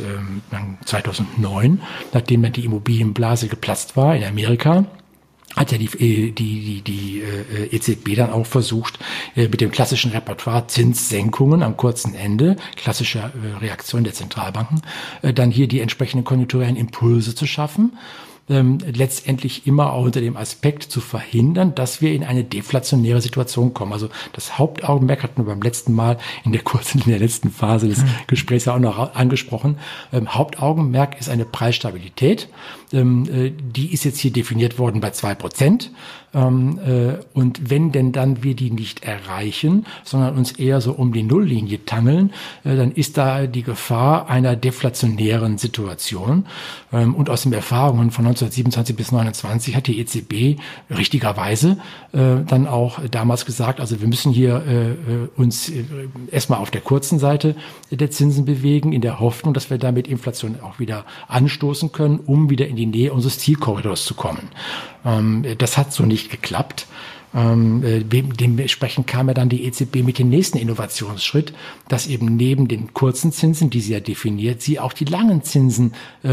2009, nachdem dann die Immobilienblase geplatzt war in Amerika, hat ja die EZB dann auch versucht, mit dem klassischen Repertoire Zinssenkungen am kurzen Ende, klassische Reaktion der Zentralbanken, dann hier die entsprechenden konjunkturellen Impulse zu schaffen. Letztendlich immer auch unter dem Aspekt zu verhindern, dass wir in eine deflationäre Situation kommen. Also das Hauptaugenmerk hatten wir beim letzten Mal in der letzten Phase des Gesprächs ja auch noch angesprochen. Hauptaugenmerk ist eine Preisstabilität. Die ist jetzt hier definiert worden bei 2%. Und wenn denn dann wir die nicht erreichen, sondern uns eher so um die Nulllinie tangeln, dann ist da die Gefahr einer deflationären Situation. Und aus den Erfahrungen von 1927 bis 1929 hat die EZB richtigerweise dann auch damals gesagt, also wir müssen hier uns erstmal auf der kurzen Seite der Zinsen bewegen, in der Hoffnung, dass wir damit Inflation auch wieder anstoßen können, um wieder in die Nähe unseres Zielkorridors zu kommen. Das hat so nicht geklappt. Dementsprechend kam ja dann die EZB mit dem nächsten Innovationsschritt, dass eben neben den kurzen Zinsen, die sie ja definiert, sie auch die langen Zinsen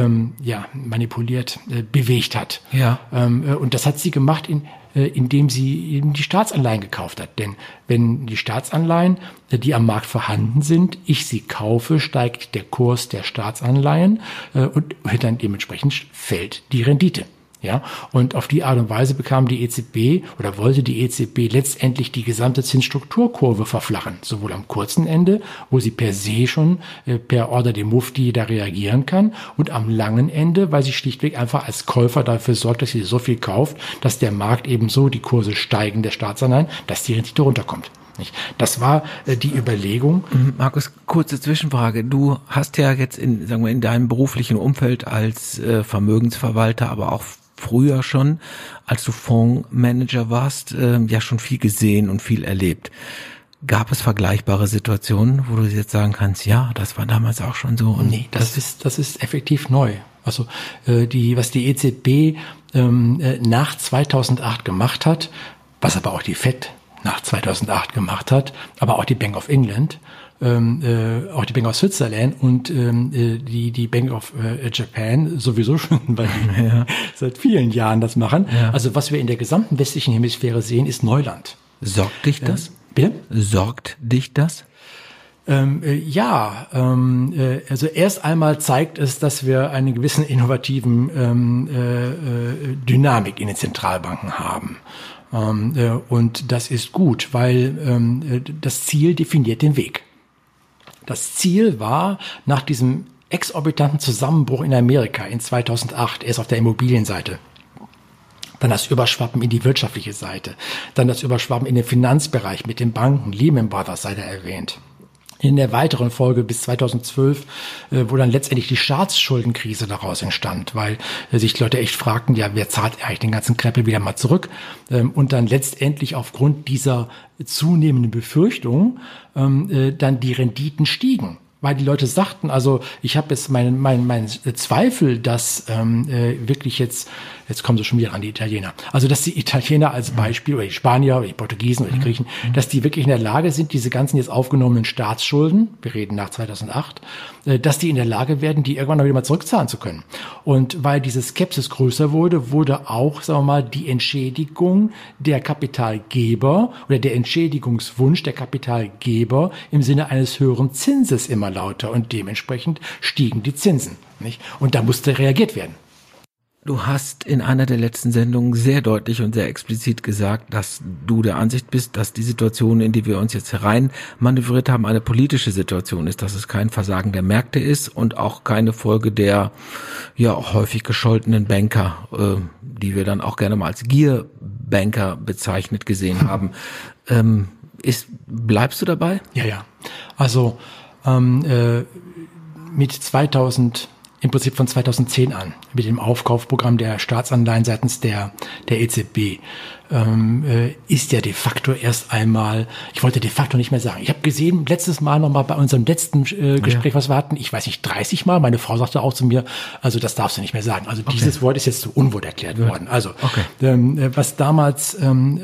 manipuliert, bewegt hat. Ja. Und das hat sie gemacht, indem sie eben die Staatsanleihen gekauft hat. Denn wenn die Staatsanleihen, die am Markt vorhanden sind, ich sie kaufe, steigt der Kurs der Staatsanleihen und dann dementsprechend fällt die Rendite. Ja, und auf die Art und Weise bekam die EZB oder wollte die EZB letztendlich die gesamte Zinsstrukturkurve verflachen, sowohl am kurzen Ende, wo sie per se schon per Order dem Mufti da reagieren kann, und am langen Ende, weil sie schlichtweg einfach als Käufer dafür sorgt, dass sie so viel kauft, dass der Markt ebenso die Kurse steigen der Staatsanleihen, dass die Rendite runterkommt. Das war die Überlegung. Markus, kurze Zwischenfrage. Du hast ja jetzt in deinem beruflichen Umfeld als Vermögensverwalter, aber auch früher schon, als du Fondsmanager warst, ja schon viel gesehen und viel erlebt. Gab es vergleichbare Situationen, wo du jetzt sagen kannst, ja, das war damals auch schon so? Und nee, das ist effektiv neu. Also was die EZB nach 2008 gemacht hat, was aber auch die FED nach 2008 gemacht hat, aber auch die Bank of England, auch die Bank of Switzerland und die Bank of Japan sowieso schon, weil die seit vielen Jahren das machen. Ja. Also was wir in der gesamten westlichen Hemisphäre sehen, ist Neuland. Sorgt dich das? Bitte? Sorgt dich das? Also erst einmal zeigt es, dass wir einen gewissen innovativen Dynamik in den Zentralbanken haben. Und das ist gut, weil das Ziel definiert den Weg. Das Ziel war, nach diesem exorbitanten Zusammenbruch in Amerika in 2008, erst auf der Immobilienseite, dann das Überschwappen in die wirtschaftliche Seite, dann das Überschwappen in den Finanzbereich mit den Banken, Lehman Brothers sei da erwähnt. In der weiteren Folge bis 2012, wo dann letztendlich die Staatsschuldenkrise daraus entstand, weil sich die Leute echt fragten, ja, wer zahlt eigentlich den ganzen Krempel wieder mal zurück? Und dann letztendlich aufgrund dieser zunehmenden Befürchtung dann die Renditen stiegen. Weil die Leute sagten, also ich habe jetzt meinen Zweifel, dass wirklich jetzt Jetzt kommen sie schon wieder an die Italiener. Also, dass die Italiener als Beispiel, oder die Spanier, oder die Portugiesen, oder die Griechen, dass die wirklich in der Lage sind, diese ganzen jetzt aufgenommenen Staatsschulden, wir reden nach 2008, dass die in der Lage werden, die irgendwann wieder mal zurückzahlen zu können. Und weil diese Skepsis größer wurde auch, sagen wir mal, die Entschädigung der Kapitalgeber oder der Entschädigungswunsch der Kapitalgeber im Sinne eines höheren Zinses immer lauter und dementsprechend stiegen die Zinsen, nicht? Und da musste reagiert werden. Du hast in einer der letzten Sendungen sehr deutlich und sehr explizit gesagt, dass du der Ansicht bist, dass die Situation, in die wir uns jetzt herein manövriert haben, eine politische Situation ist, dass es kein Versagen der Märkte ist und auch keine Folge der ja auch häufig gescholtenen Banker, die wir dann auch gerne mal als Gierbanker bezeichnet gesehen haben. Bleibst du dabei? Ja. Also mit 2000 im Prinzip von 2010 an, mit dem Aufkaufprogramm der Staatsanleihen seitens der EZB, ist ja de facto erst einmal, ich wollte de facto nicht mehr sagen, ich habe gesehen, letztes Mal nochmal bei unserem letzten Gespräch, was wir hatten, ich weiß nicht, 30 Mal, meine Frau sagte auch zu mir, also das darfst du nicht mehr sagen. Also dieses Wort ist jetzt zu Unwort erklärt worden. Also was damals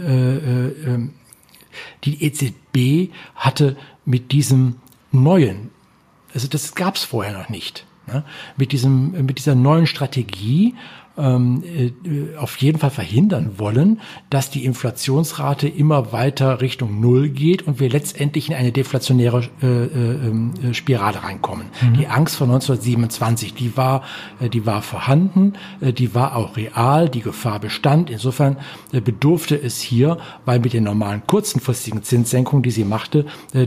die EZB hatte mit diesem neuen, also das gab es vorher noch nicht, ne? Mit dieser neuen Strategie auf jeden Fall verhindern wollen, dass die Inflationsrate immer weiter Richtung Null geht und wir letztendlich in eine deflationäre Spirale reinkommen. Die Angst vor 1927, die war vorhanden, die war auch real, die Gefahr bestand. Insofern bedurfte es hier, weil mit den normalen kurzenfristigen Zinssenkungen, die sie machte,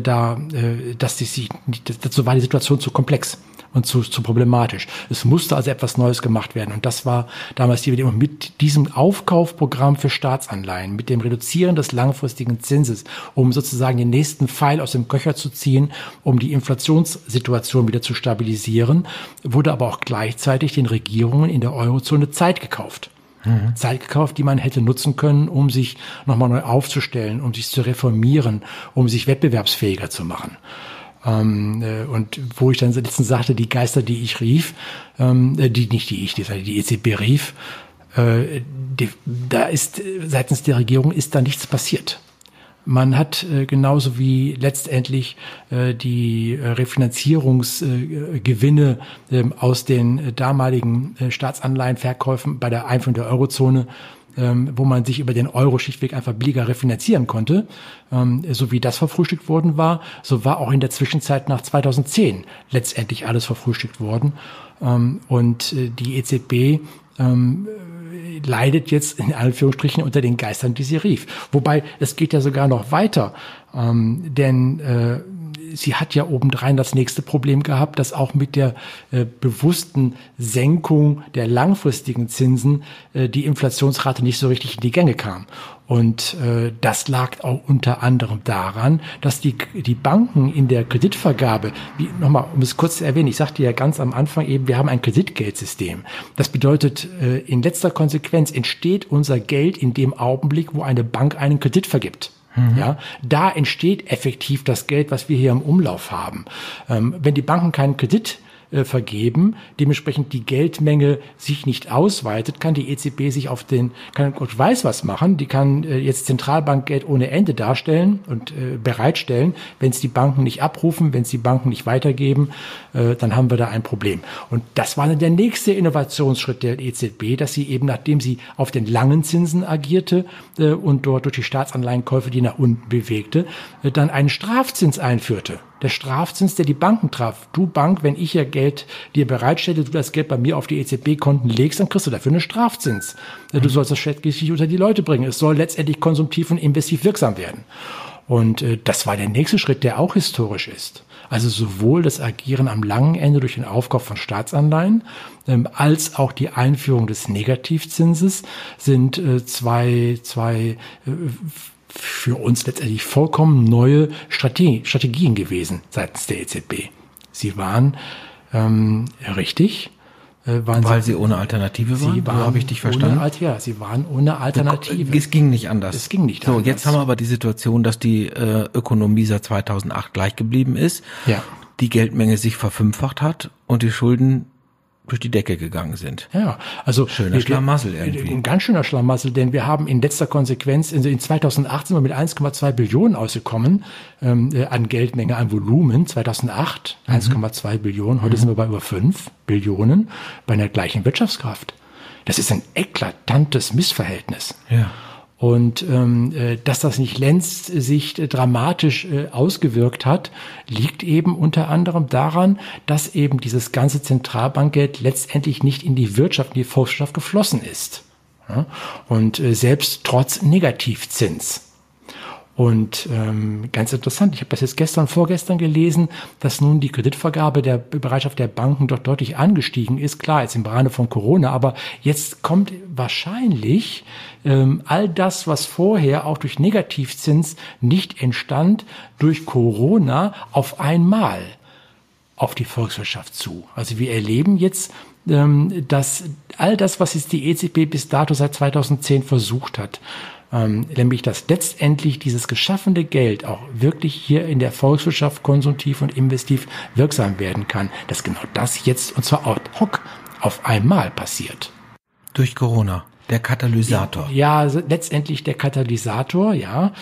dazu war die Situation zu komplex und zu problematisch. Es musste also etwas Neues gemacht werden. Und das war damals die Idee. Und mit diesem Aufkaufprogramm für Staatsanleihen, mit dem Reduzieren des langfristigen Zinses, um sozusagen den nächsten Pfeil aus dem Köcher zu ziehen, um die Inflationssituation wieder zu stabilisieren, wurde aber auch gleichzeitig den Regierungen in der Eurozone Zeit gekauft. Zeit gekauft, die man hätte nutzen können, um sich nochmal neu aufzustellen, um sich zu reformieren, um sich wettbewerbsfähiger zu machen. Und wo ich dann letztens sagte, die Geister, die ich rief, die EZB rief, da ist seitens der Regierung ist da nichts passiert. Man hat genauso wie letztendlich die Refinanzierungsgewinne aus den damaligen Staatsanleihenverkäufen bei der Einführung der Eurozone, wo man sich über den Euro schlichtweg einfach billiger refinanzieren konnte, so wie das verfrühstückt worden war, so war auch in der Zwischenzeit nach 2010 letztendlich alles verfrühstückt worden. Und die EZB leidet jetzt in Anführungsstrichen unter den Geistern, die sie rief. Wobei, es geht ja sogar noch weiter, denn sie hat ja obendrein das nächste Problem gehabt, dass auch mit der bewussten Senkung der langfristigen Zinsen die Inflationsrate nicht so richtig in die Gänge kam. Und das lag auch unter anderem daran, dass die Banken in der Kreditvergabe, nochmal, um es kurz zu erwähnen, ich sagte ja ganz am Anfang eben, wir haben ein Kreditgeldsystem. Das bedeutet, in letzter Konsequenz entsteht unser Geld in dem Augenblick, wo eine Bank einen Kredit vergibt. Ja, da entsteht effektiv das Geld, was wir hier im Umlauf haben. Wenn die Banken keinen Kredit vergeben, dementsprechend die Geldmenge sich nicht ausweitet, kann die EZB sich kann Gott weiß was machen, die kann jetzt Zentralbankgeld ohne Ende darstellen und bereitstellen. Wenn es die Banken nicht abrufen, wenn es die Banken nicht weitergeben, dann haben wir da ein Problem. Und das war dann der nächste Innovationsschritt der EZB, dass sie eben, nachdem sie auf den langen Zinsen agierte und dort durch die Staatsanleihenkäufe die nach unten bewegte, dann einen Strafzins einführte. Der Strafzins, der die Banken traf. Du Bank, wenn ich ja Geld dir bereitstelle, du das Geld bei mir auf die EZB-Konten legst, dann kriegst du dafür einen Strafzins. Du sollst das schädlich unter die Leute bringen. Es soll letztendlich konsumtiv und investiv wirksam werden. Und das war der nächste Schritt, der auch historisch ist. Also sowohl das Agieren am langen Ende durch den Aufkauf von Staatsanleihen als auch die Einführung des Negativzinses sind zwei für uns letztendlich vollkommen neue Strategien gewesen seitens der EZB. Sie waren richtig. Weil sie ohne Alternative waren? So habe ich dich verstanden? Sie waren ohne Alternative. Es ging nicht anders. Es ging nicht anders. So, jetzt haben wir aber die Situation, dass die Ökonomie seit 2008 gleich geblieben ist. Ja. Die Geldmenge sich verfünffacht hat und die Schulden durch die Decke gegangen sind. Ja, also schöner Schlamassel irgendwie. Ein ganz schöner Schlamassel, denn wir haben in letzter Konsequenz, in 2008 sind wir mit 1,2 Billionen ausgekommen an Geldmenge, an Volumen. 2008 1,2 Billionen, heute sind wir bei über 5 Billionen bei einer gleichen Wirtschaftskraft. Das ist ein eklatantes Missverhältnis. Ja. Und dass das nicht längst sich dramatisch ausgewirkt hat, liegt eben unter anderem daran, dass eben dieses ganze Zentralbankgeld letztendlich nicht in die Wirtschaft, in die Volkswirtschaft geflossen ist. Ja? Und selbst trotz Negativzins. Und ganz interessant, ich habe das jetzt vorgestern gelesen, dass nun die Kreditvergabe der Bereitschaft der Banken doch deutlich angestiegen ist. Klar, jetzt im Rahmen von Corona, aber jetzt kommt wahrscheinlich all das, was vorher auch durch Negativzins nicht entstand, durch Corona auf einmal auf die Volkswirtschaft zu. Also wir erleben jetzt, dass all das, was jetzt die EZB bis dato seit 2010 versucht hat, nämlich dass letztendlich dieses geschaffene Geld auch wirklich hier in der Volkswirtschaft konsumtiv und investiv wirksam werden kann, dass genau das jetzt, und zwar ad hoc, auf einmal passiert. Durch Corona, der Katalysator. Ja, letztendlich der Katalysator, ja,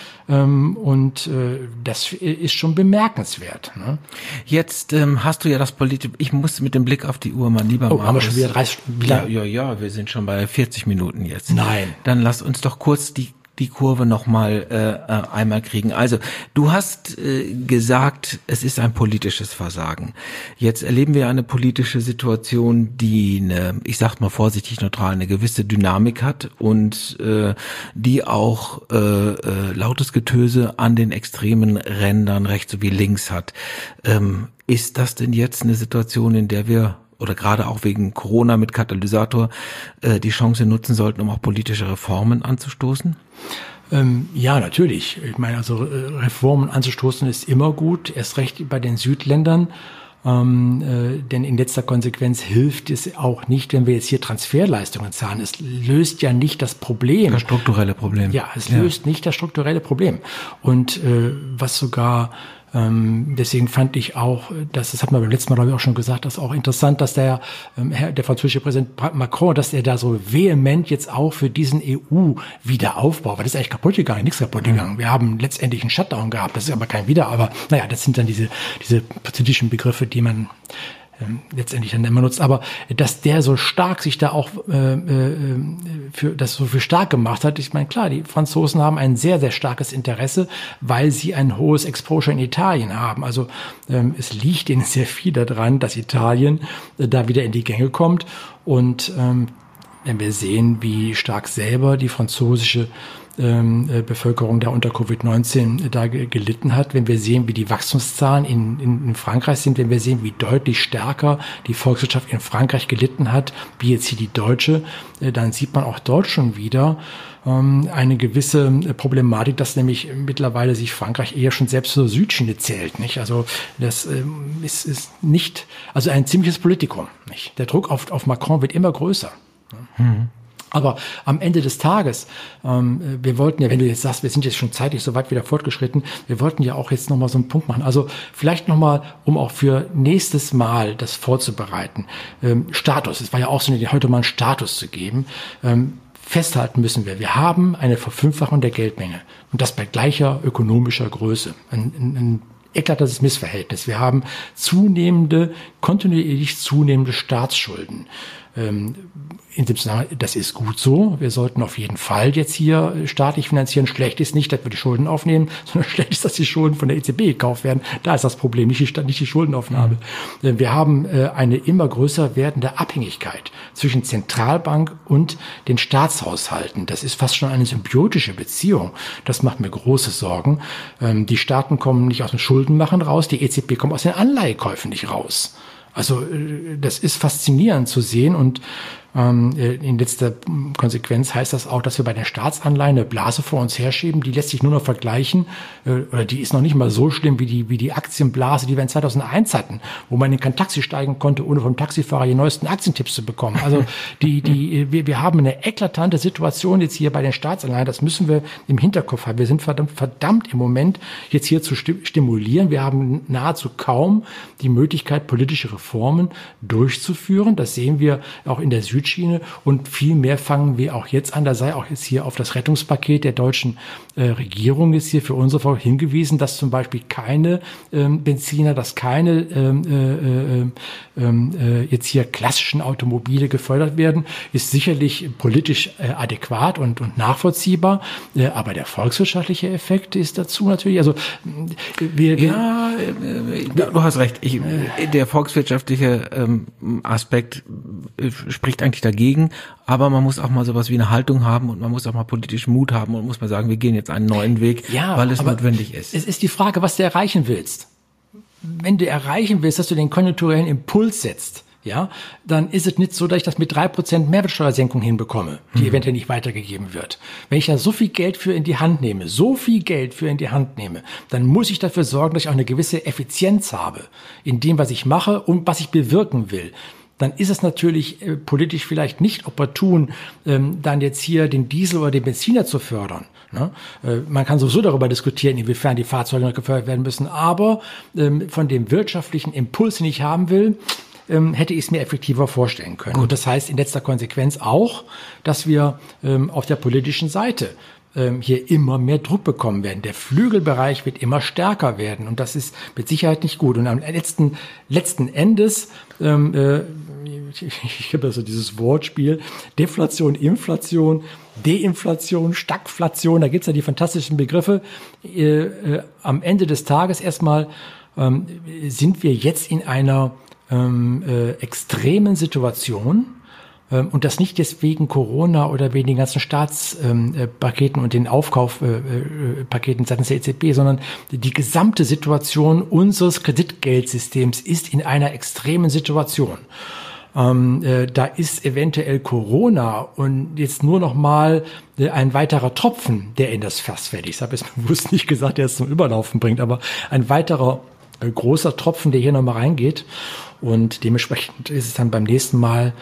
das ist schon bemerkenswert. Ne? Jetzt hast du ja das politische, ich muss mit dem Blick auf die Uhr mal lieber machen. Haben wir schon wieder 30 Minuten? Ja, wir sind schon bei 40 Minuten jetzt. Nein. Dann lass uns doch kurz die Kurve nochmal einmal kriegen. Also du hast gesagt, es ist ein politisches Versagen. Jetzt erleben wir eine politische Situation, die ich sag mal vorsichtig neutral, eine gewisse Dynamik hat und die auch lautes Getöse an den extremen Rändern rechts sowie links hat. Ist das denn jetzt eine Situation, in der wir oder gerade auch wegen Corona mit Katalysator die Chance nutzen sollten, um auch politische Reformen anzustoßen? Ja, natürlich. Ich meine, also Reformen anzustoßen ist immer gut, erst recht bei den Südländern. Denn in letzter Konsequenz hilft es auch nicht, wenn wir jetzt hier Transferleistungen zahlen. Es löst ja nicht das Problem. Das strukturelle Problem. Ja, es löst nicht das strukturelle Problem. Und was sogar deswegen fand ich auch, das hat man beim letzten Mal, glaube ich, auch schon gesagt, das ist auch interessant, dass der französische Präsident Macron, dass er da so vehement jetzt auch für diesen EU-Wiederaufbau, weil das ist eigentlich kaputt gegangen, nichts kaputt gegangen. Wir haben letztendlich einen Shutdown gehabt, das ist aber kein aber naja, das sind dann diese politischen Begriffe, die man letztendlich dann immer nutzt, aber dass der so stark sich da auch für stark gemacht hat. Ich meine, klar, die Franzosen haben ein sehr, sehr starkes Interesse, weil sie ein hohes Exposure in Italien haben. Also es liegt ihnen sehr viel daran, dass Italien da wieder in die Gänge kommt. Und wenn wir sehen, wie stark selber die französische Bevölkerung da unter Covid-19 da gelitten hat, wenn wir sehen, wie die Wachstumszahlen in Frankreich sind, wenn wir sehen, wie deutlich stärker die Volkswirtschaft in Frankreich gelitten hat, wie jetzt hier die deutsche, dann sieht man auch dort schon wieder eine gewisse Problematik, dass nämlich mittlerweile sich Frankreich eher schon selbst zur Südschiene zählt, nicht? Also das ist nicht, also ein ziemliches Politikum, nicht? Der Druck auf Macron wird immer größer. Aber am Ende des Tages, wir wollten ja, wenn du jetzt sagst, wir sind jetzt schon zeitlich so weit wieder fortgeschritten, wir wollten ja auch jetzt nochmal so einen Punkt machen. Also vielleicht nochmal, um auch für nächstes Mal das vorzubereiten. Status, es war ja auch so, heute mal einen Status zu geben. Festhalten müssen wir haben eine Verfünffachung der Geldmenge und das bei gleicher ökonomischer Größe. Ein eklatantes Missverhältnis. Wir haben kontinuierlich zunehmende Staatsschulden. In dem Zusammenhang, das ist gut so. Wir sollten auf jeden Fall jetzt hier staatlich finanzieren. Schlecht ist nicht, dass wir die Schulden aufnehmen, sondern schlecht ist, dass die Schulden von der EZB gekauft werden. Da ist das Problem, nicht die Schuldenaufnahme. Wir haben eine immer größer werdende Abhängigkeit zwischen Zentralbank und den Staatshaushalten. Das ist fast schon eine symbiotische Beziehung. Das macht mir große Sorgen. Die Staaten kommen nicht aus dem Schuldenmachen raus, die EZB kommt aus den Anleihekäufen nicht raus. Also das ist faszinierend zu sehen und In letzter Konsequenz heißt das auch, dass wir bei den Staatsanleihen eine Blase vor uns herschieben, die lässt sich nur noch vergleichen, oder die ist noch nicht mal so schlimm wie die Aktienblase, die wir in 2001 hatten, wo man in kein Taxi steigen konnte, ohne vom Taxifahrer die neuesten Aktientipps zu bekommen. Also wir haben eine eklatante Situation jetzt hier bei den Staatsanleihen, das müssen wir im Hinterkopf haben. Wir sind verdammt im Moment jetzt hier zu stimulieren. Wir haben nahezu kaum die Möglichkeit, politische Reformen durchzuführen. Das sehen wir auch in der Südschiene und viel mehr fangen wir auch jetzt an. Da sei auch jetzt hier auf das Rettungspaket der deutschen Regierung ist hier für unsere Frau hingewiesen, dass zum Beispiel keine Benziner, dass keine jetzt hier klassischen Automobile gefördert werden, ist sicherlich politisch adäquat und nachvollziehbar. Aber der volkswirtschaftliche Effekt ist dazu natürlich, also du hast recht. Der volkswirtschaftliche Aspekt spricht eigentlich dagegen, aber man muss auch mal sowas wie eine Haltung haben und man muss auch mal politischen Mut haben und muss mal sagen, wir gehen jetzt einen neuen Weg, weil es notwendig ist. Es ist die Frage, was du erreichen willst. Wenn du erreichen willst, dass du den konjunkturellen Impuls setzt, ja, dann ist es nicht so, dass ich das mit 3% Mehrwertsteuersenkung hinbekomme, die eventuell nicht weitergegeben wird. Wenn ich da so viel Geld für in die Hand nehme, dann muss ich dafür sorgen, dass ich auch eine gewisse Effizienz habe in dem, was ich mache und was ich bewirken will. Dann ist es natürlich politisch vielleicht nicht opportun, dann jetzt hier den Diesel oder den Benziner zu fördern. Ne? Man kann sowieso darüber diskutieren, inwiefern die Fahrzeuge noch gefördert werden müssen, aber von dem wirtschaftlichen Impuls, den ich haben will, hätte ich es mir effektiver vorstellen können. Gut. Und das heißt in letzter Konsequenz auch, dass wir auf der politischen Seite hier immer mehr Druck bekommen werden. Der Flügelbereich wird immer stärker werden und das ist mit Sicherheit nicht gut. Und am letzten Endes, ich habe also dieses Wortspiel, Deflation, Inflation, Deinflation, Stagflation, da gibt's ja die fantastischen Begriffe. Am Ende des Tages erstmal sind wir jetzt in einer extremen Situation, und das nicht jetzt wegen Corona oder wegen den ganzen Staatspaketen und den Aufkaufpaketen seitens der EZB, sondern die gesamte Situation unseres Kreditgeldsystems ist in einer extremen Situation. Da ist eventuell Corona und jetzt nur noch mal ein weiterer Tropfen, der in das Fass fällt. Ich habe jetzt bewusst nicht gesagt, der es zum Überlaufen bringt, aber ein weiterer großer Tropfen, der hier noch mal reingeht. Und dementsprechend ist es dann beim nächsten Mal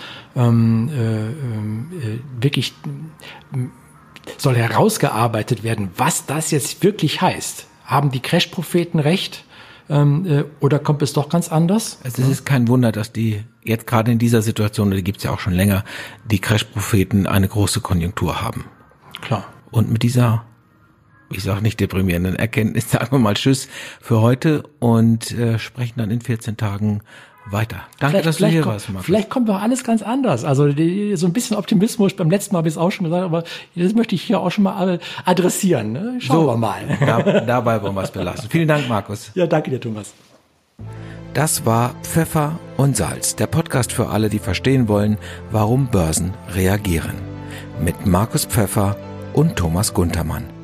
wirklich, soll herausgearbeitet werden, was das jetzt wirklich heißt. Haben die Crash-Propheten recht? Oder kommt es doch ganz anders? Also es ist kein Wunder, dass die jetzt gerade in dieser Situation, die gibt's ja auch schon länger, die Crash-Propheten eine große Konjunktur haben. Klar. Und mit dieser, ich sage nicht deprimierenden Erkenntnis, sagen wir mal Tschüss für heute und sprechen dann in 14 Tagen weiter. Danke, dass du hier warst, Markus. Vielleicht kommt doch alles ganz anders. Also so ein bisschen Optimismus, beim letzten Mal habe ich es auch schon gesagt, aber das möchte ich hier auch schon mal adressieren. Ne? Schauen wir mal. Dabei wollen wir es belassen. Vielen Dank, Markus. Ja, danke dir, Thomas. Das war Pfeffer und Salz, der Podcast für alle, die verstehen wollen, warum Börsen reagieren. Mit Markus Pfeffer und Thomas Guntermann.